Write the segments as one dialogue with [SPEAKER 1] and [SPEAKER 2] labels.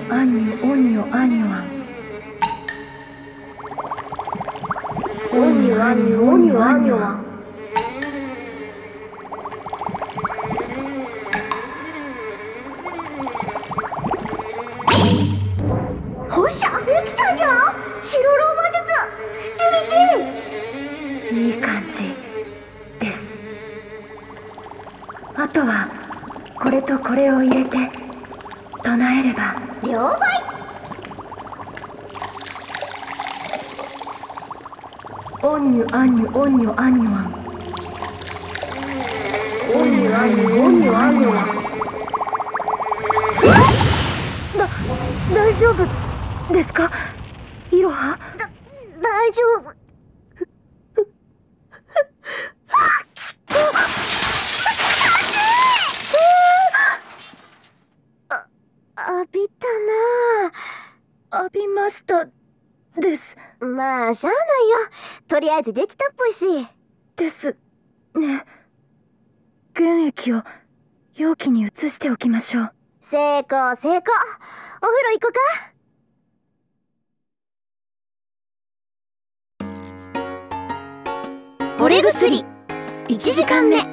[SPEAKER 1] アンニョオンニョアンニョアン。オンニョアンニョオンニョアンニョアン。ほっしゃ、できたじゃん。白老魔術リリチ。いい感じです。あとはこれとこれを入れて唱えれば。了解。オンニュアンニュオンニョアンニョアン。オンニュアンニュオンニョアンニョアン。大丈夫ですか、イロハ？大丈夫。浴びたな。浴びましたです。まあしゃあないよ。とりあえずできたっぽいし。ですね。原液を容器に移しておきましょう。成功成功。お風呂行こうか。惚れ薬1時間目。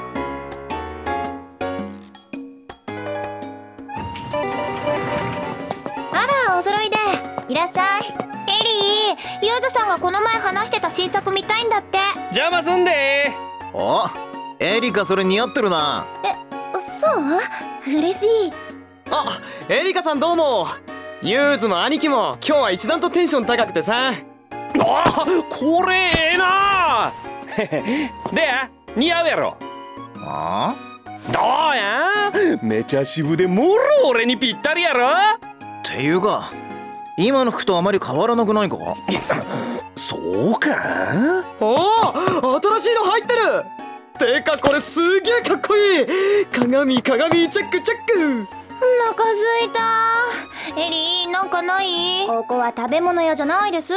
[SPEAKER 2] お揃いでいらっしゃい。エリー、ユーズさんがこの前話してた新作見たいんだって。
[SPEAKER 3] 邪魔すんでー。
[SPEAKER 4] お、エリカそれ似合ってるな。
[SPEAKER 2] そう？嬉しい。
[SPEAKER 3] あ、エリカさんどうも。ユーズの兄貴も今日は一段とテンション高くてさ。あ、これええなで、似合うやろ。
[SPEAKER 4] あ？
[SPEAKER 3] どうや？めちゃ渋でもろ俺にぴったりやろ。
[SPEAKER 4] っていうか今の服とあまり変わらなくないか？
[SPEAKER 3] そうか？おお、新しいの入ってる。てかこれすげえかっこいい。鏡チェックチェック。
[SPEAKER 2] お腹すいた。エリー、なんかない？ここは食べ物屋じゃないです。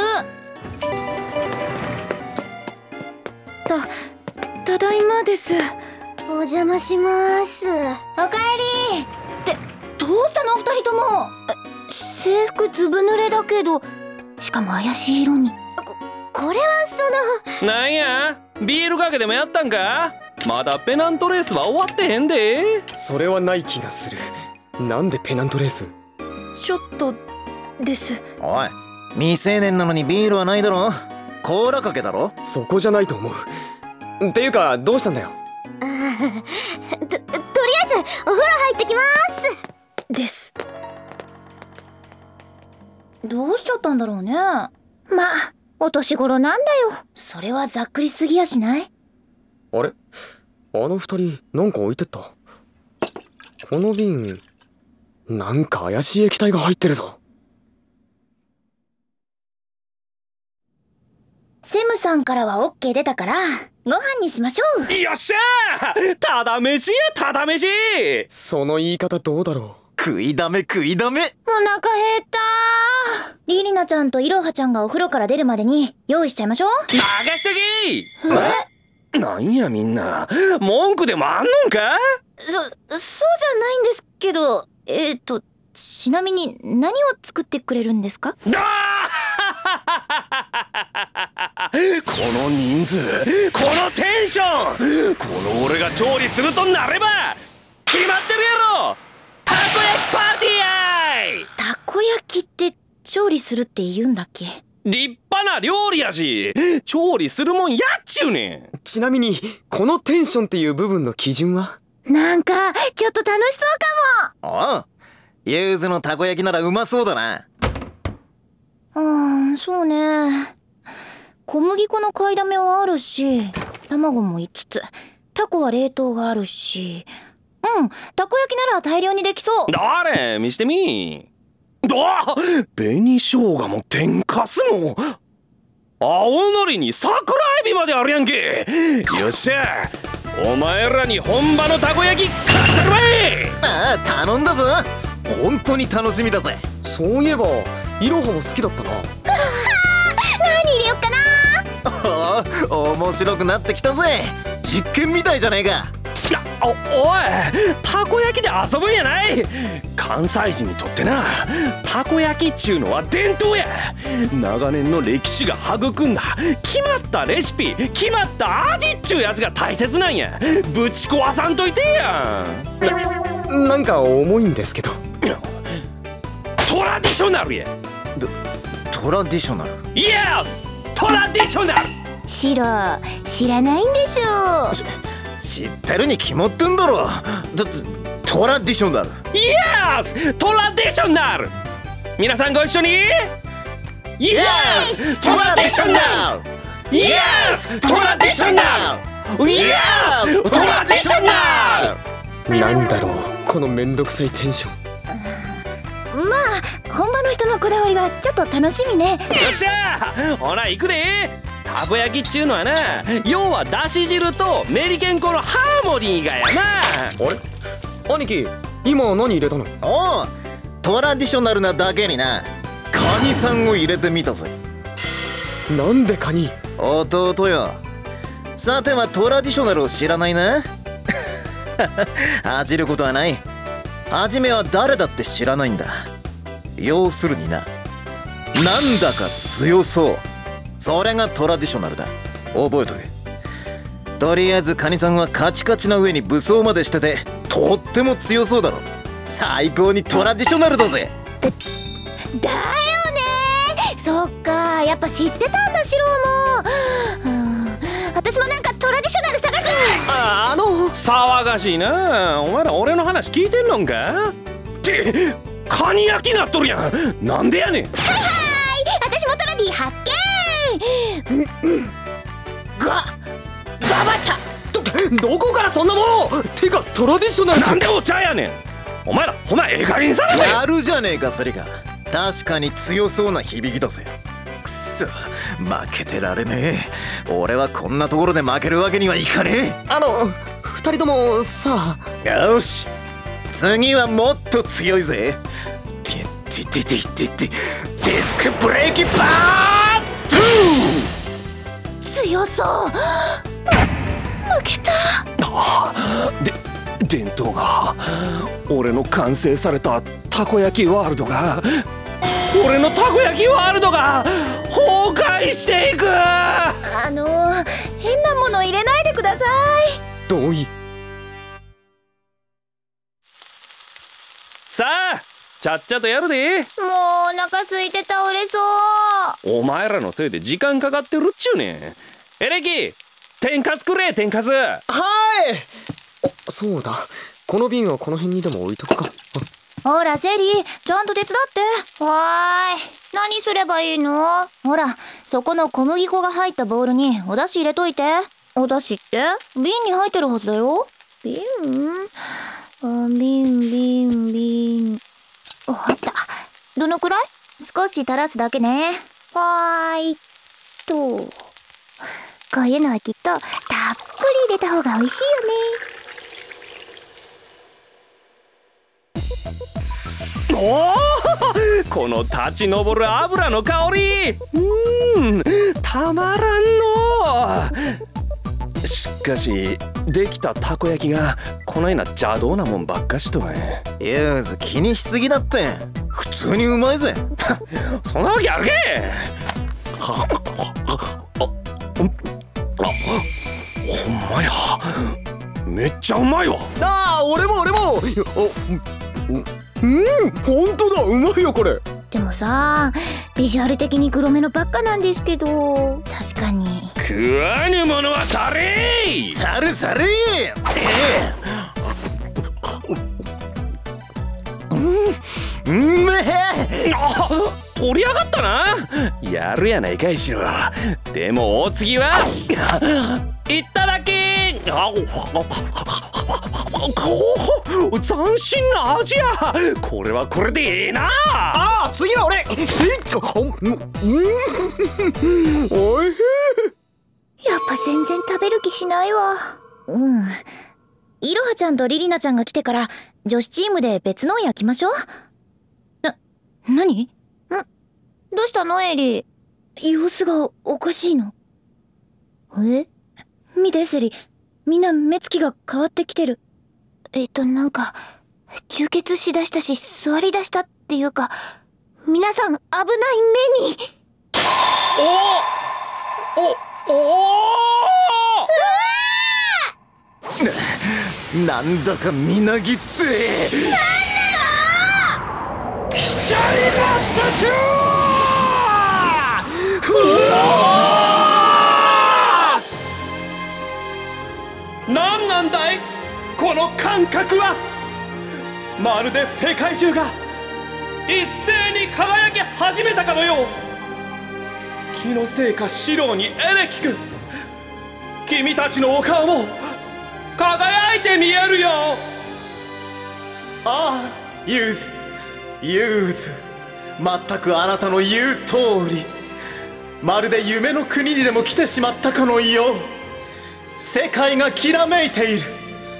[SPEAKER 1] ただいまです。
[SPEAKER 2] お邪魔します。おかえり。ってどうしたの二人とも。制服ずぶ濡れだけど、しかも怪しい色に。これはその。
[SPEAKER 3] なんや、ビールかけでもやったんか？まだペナントレースは終わってへんで。
[SPEAKER 5] それはない気がする。なんでペナントレース？
[SPEAKER 1] ちょっとです。
[SPEAKER 4] おい、未成年なのにビールはないだろ。コーラかけだろ。
[SPEAKER 5] そこじゃないと思う。っていうかどうしたんだよ。
[SPEAKER 2] とりあえずお風呂入ってきます
[SPEAKER 1] です。
[SPEAKER 2] どうしちゃったんだろうね。まあお年頃なんだよ。それはざっくりすぎやしない？
[SPEAKER 5] あれ、あの二人なんか置いてった。この瓶なんか怪しい液体が入ってるぞ。
[SPEAKER 2] セムさんからは OK 出たからご飯にしましょう。
[SPEAKER 3] よっしゃー、ただ飯やただ飯。
[SPEAKER 5] その言い方どうだろう。
[SPEAKER 4] 食いだめ食いだめ。
[SPEAKER 2] お腹減った。リリナちゃんとイロハちゃんがお風呂から出るまでに用意しちゃいましょう。
[SPEAKER 3] 任しとけ。なんやみんな、文句でもあんのんか？
[SPEAKER 2] そうじゃないんですけど、ちなみに何を作ってくれるんですか？
[SPEAKER 3] この人数、このテンション、この俺が調理するとなれば決まってるやろ。たこ焼きパーティーやい。
[SPEAKER 2] たこ焼きって調理するって言うんだっけ？
[SPEAKER 3] 立派な料理やし、調理するもんやっちゅうねん。
[SPEAKER 5] ちなみにこのテンションっていう部分の基準は？
[SPEAKER 2] なんかちょっと楽しそうか
[SPEAKER 4] も。おう、ユーズのたこ焼きならうまそうだな。
[SPEAKER 2] そうね。小麦粉の買いだめはあるし、卵も5つ、タコは冷凍があるし、たこ焼きなら大量にできそう。
[SPEAKER 3] 誰？見してみ。紅生姜も天かすも青のりに桜エビまであるやんけ。よっしゃ、お前らに本場のたこ焼きかしたるわい。
[SPEAKER 4] ああ、頼んだぞ。本当に楽しみだぜ。
[SPEAKER 5] そういえばイロハも好きだったな。
[SPEAKER 2] 何入れよっかな。
[SPEAKER 4] 面白くなってきたぜ。実験みたいじゃねえか。
[SPEAKER 3] おい、たこ焼きで遊ぶんやない。 関西人にとってな、たこ焼きっちゅうのは伝統や。長年の歴史が育んだ決まったレシピ、決まった味っちゅうやつが大切なんや。ぶち壊さんといてや。
[SPEAKER 5] なんか重いんですけど。
[SPEAKER 3] トラディショナルや。
[SPEAKER 4] トラディショナル。
[SPEAKER 3] イエス、トラディショナル。
[SPEAKER 2] シロ、知らないんでしょ。
[SPEAKER 4] 知ってるに決まってんだろ。だってトラディショナル。
[SPEAKER 3] イエス、トラディショナル。皆さんご一緒に。イエス、トラディショナル。イエス、トラディショナル。イエス、トラディショナル。
[SPEAKER 5] なんだろうこのめんどくさいテンション。
[SPEAKER 2] まあ本場の人のこだわりはちょっと楽しみね。
[SPEAKER 3] よっしゃ、ほら行くで。たこ焼きっちゅうのはな、要はだし汁とメリケン粉のハーモニーがやな。
[SPEAKER 5] あれ兄貴、今何入れたの？
[SPEAKER 4] おお、トラディショナルなだけにな、カニさんを入れてみたぜ。
[SPEAKER 5] なんでカニ？
[SPEAKER 4] 弟よ。さてはトラディショナルを知らないな。恥じることはない。はじめは誰だって知らないんだ。要するにな、なんだか強そう、それがトラディショナルだ。覚えとけ。とりあえずカニさんはカチカチな上に武装までしててとっても強そうだろ。最高にトラディショナルだぜ。
[SPEAKER 2] だよね。そっか、やっぱ知ってたんだシロも。私もなんかトラディショナル探す。
[SPEAKER 3] 騒がしいな。お前ら俺の話聞いてんのんか。ってカニ焼きなっとるやん。なんでやねん。
[SPEAKER 2] はいはい、私もトラディ発見。
[SPEAKER 5] ガバチャ。どこからそんなもの。てかトラディショナルって
[SPEAKER 3] なんでお茶やねん。お前らほなええ加減にされて。
[SPEAKER 4] やるじゃねえかセリカ。確かに強そうな響きだぜ。くそ、負けてられねえ。俺はこんなところで負けるわけにはいかねえ。
[SPEAKER 5] 二人ともさ。
[SPEAKER 4] よし、次はもっと強いぜ。ディスクブレーキパートゥー。
[SPEAKER 2] 強そう。負けた。
[SPEAKER 3] 伝統が、俺の完成されたたこ焼きワールドが、俺のたこ焼きワールドが崩壊していく。
[SPEAKER 2] 変なもの入れないでください。
[SPEAKER 5] 同意。
[SPEAKER 3] さあちゃっちゃとやるで。
[SPEAKER 2] もうお腹空いて倒れそう。
[SPEAKER 3] お前らのせいで時間かかってるっちゅうねん。エレキ、天かすくれ。天かす。
[SPEAKER 5] はい。そうだ、この瓶はこの辺にでも置いとくか。
[SPEAKER 2] ほらセリ、ちゃんと手伝って。わーい、何すればいいの？ほら、そこの小麦粉が入ったボウルにお出汁入れといて。お出汁って瓶に入ってるはずだよ。瓶？瓶。あった。どのくらい？少し垂らすだけね。はーいと。こういうのはきっとたっぷり入れた方が美味しいよね。
[SPEAKER 3] おー、この立ち上る油の香り、たまらんの。しかしできたたこ焼きがこないな邪道なもんばっかしとは。
[SPEAKER 4] ユーズ気にしすぎだって。普通にうまいぜ。
[SPEAKER 3] そんなわけあるけ。ほんまや、めっちゃうまいわ。
[SPEAKER 5] 俺も。ほんとだ、うまいよこれ。
[SPEAKER 2] でもさ、ビジュアル的に黒目のばっかなんですけど。確かに
[SPEAKER 3] 食わぬものはされい。
[SPEAKER 4] されうんめえ。
[SPEAKER 3] 取り上がったな。やるやないかいしろ。でもお次はいっただき。斬新な味や。これはこれでええな。
[SPEAKER 5] 次は俺。おいしい。
[SPEAKER 2] やっぱ全然食べる気しないわ。いろはちゃんとリリナちゃんが来てから女子チームで別の焼きましょう。何？どうしたのエリ？様子がおかしいの？見てセリ、みんな目つきが変わってきてる。なんか充血しだしたし座りだしたっていうか、皆さん危ない目に。
[SPEAKER 4] なんだかみなぎって。
[SPEAKER 3] 来ちゃいましたちゅー。なんなんだいこの感覚は。まるで世界中が一斉に輝き始めたかのよう。気のせいかシローにエレキ君、君たちのお顔も輝いて見えるよ。
[SPEAKER 4] ああ、ユーズ、ユーズ、全くあなたの言う通り。まるで夢の国にでも来てしまったかのよう。世界がきらめいている。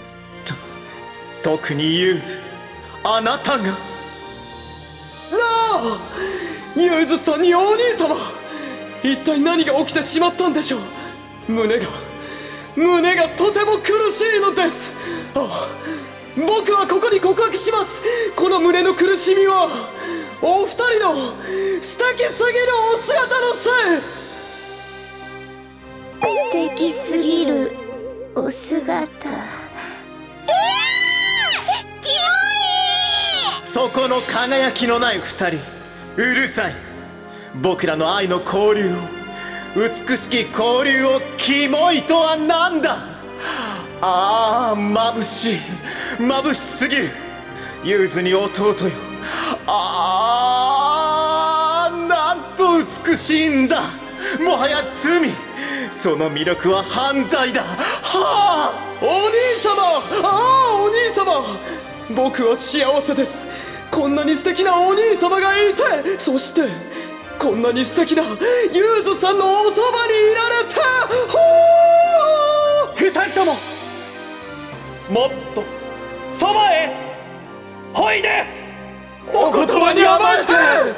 [SPEAKER 4] 特にユーズ、あなたが。
[SPEAKER 5] ああ、ユーズさんにお兄様、一体何が起きてしまったんでしょう。胸がとても苦しいのです。ああ、僕はここに告白します。この胸の苦しみはお二人の素敵すぎるお姿のせい。
[SPEAKER 2] 素敵すぎるお姿。キモい。
[SPEAKER 4] そこの輝きのない二人、うるさい。僕らの愛の交流を、美しき交流をキモいとはなんだ。ああ、眩しい、眩しすぎる。ユーズに弟よ。ああ、なんと美しいんだ。もはや罪。その魅力は犯罪だ。はあ、
[SPEAKER 5] お兄様、ああ、お兄様、僕は幸せです。こんなに素敵なお兄様がいて、そしてこんなに素敵なユーズさんのおそばにいられて。
[SPEAKER 3] 二人とももっとそばへほいで。
[SPEAKER 5] お言葉に甘えて。
[SPEAKER 2] 見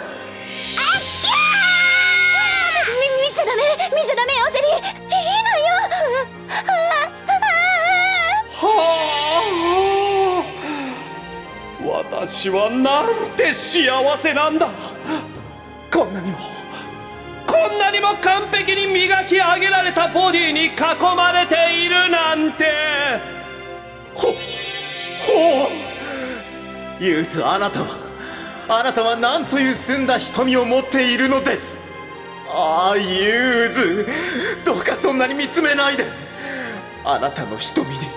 [SPEAKER 2] ちゃダメ、アセリ。いいのよ。
[SPEAKER 3] 私はなんて幸せなんだ。こんなにも完璧に磨き上げられたボディに囲まれているなんて。
[SPEAKER 4] ユーズ、あなたはなんという澄んだ瞳を持っているのです。ああ、ユーズ、どうかそんなに見つめないで。あなたの瞳に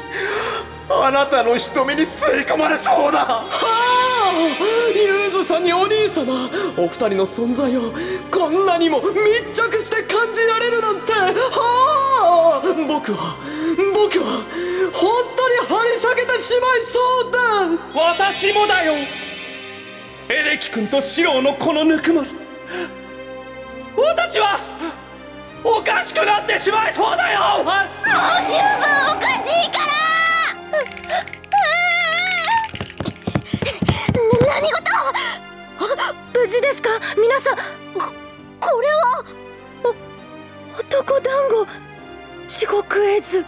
[SPEAKER 4] 吸い込まれそうだ。
[SPEAKER 5] はあ、ユーズさんにお兄様、お二人の存在をこんなにも密着して感じられるなんて。はあ、僕は本当に張り裂けてしまいそうです。
[SPEAKER 3] 私もだよ。エレキ君とシローのこのぬくもり、私はおかしくなってしまいそうだよ。
[SPEAKER 2] もう十分おかしいから。何事。
[SPEAKER 1] 無事ですか皆さん。これは男団子地獄絵図。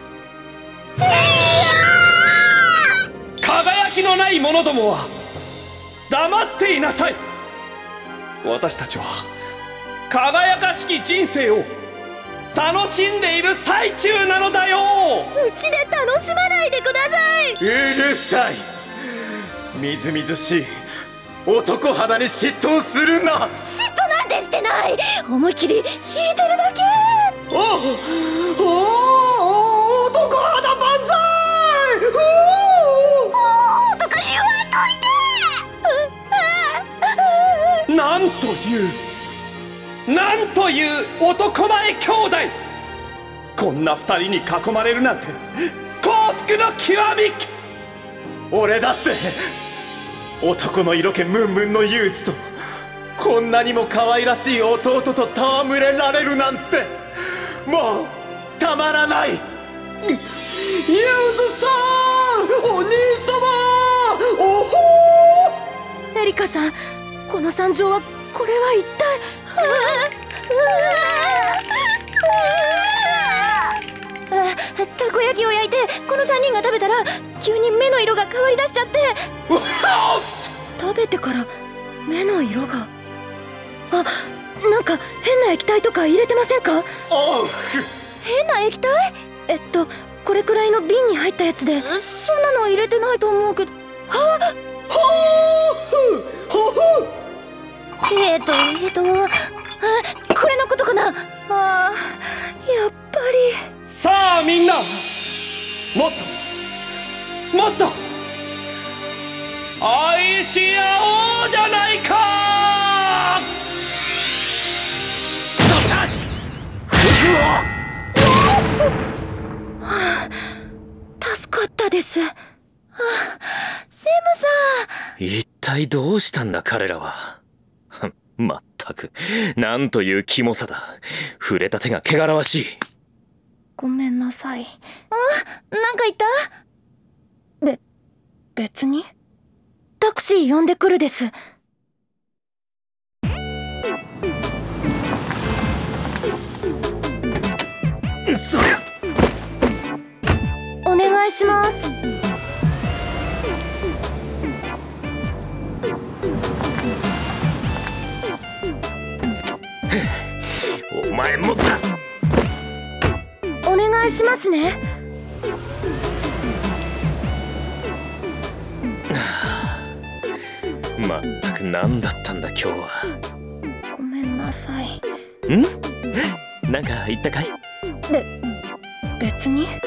[SPEAKER 3] 輝きのない者どもは黙っていなさい。私たちは輝かしき人生を楽しんでいる最中なのだよ。
[SPEAKER 1] うちで楽しまないでください。
[SPEAKER 4] うるさい。みずみずしい男肌に嫉妬するな。
[SPEAKER 2] 嫉妬なんてしてない。
[SPEAKER 1] 思いっきり引いてるだけ。
[SPEAKER 5] お男肌万歳。
[SPEAKER 2] とか言わんといて。
[SPEAKER 3] なんという男前兄弟。こんな二人に囲まれるなんて幸福の極み。
[SPEAKER 4] 俺だって男の色気ムンムンのユーズとこんなにも可愛らしい弟と戯れられるなんてもうたまらない。
[SPEAKER 5] ユーズさん、お兄様、おほ
[SPEAKER 1] エリカさん、この惨状は、これは一体。
[SPEAKER 2] たこ焼きを焼いてこの3人が食べたら急に目の色が変わりだしちゃって。食べてから目の色が。あ、なんか変な液体とか入れてませんか？変な液体？これくらいの瓶に入ったやつで。そんなの入れてないと思うけど。これのことかな。やっぱり。
[SPEAKER 5] さあみんな、もっともっと愛し合おうじゃないか。
[SPEAKER 2] 助かったです。セムさん。
[SPEAKER 3] 一体どうしたんだ彼らは。まったく、なんというキモさだ。触れた手が汚らわしい。
[SPEAKER 2] ごめんなさい。なんか言った？別に。タクシー呼んでくるです。
[SPEAKER 3] そりゃ。
[SPEAKER 2] お願いします。
[SPEAKER 3] お前もだ。
[SPEAKER 2] お願いしますね。
[SPEAKER 3] まったく何だったんだ今日は。
[SPEAKER 2] ごめんなさい。
[SPEAKER 3] なんか言ったかい？
[SPEAKER 2] 別に。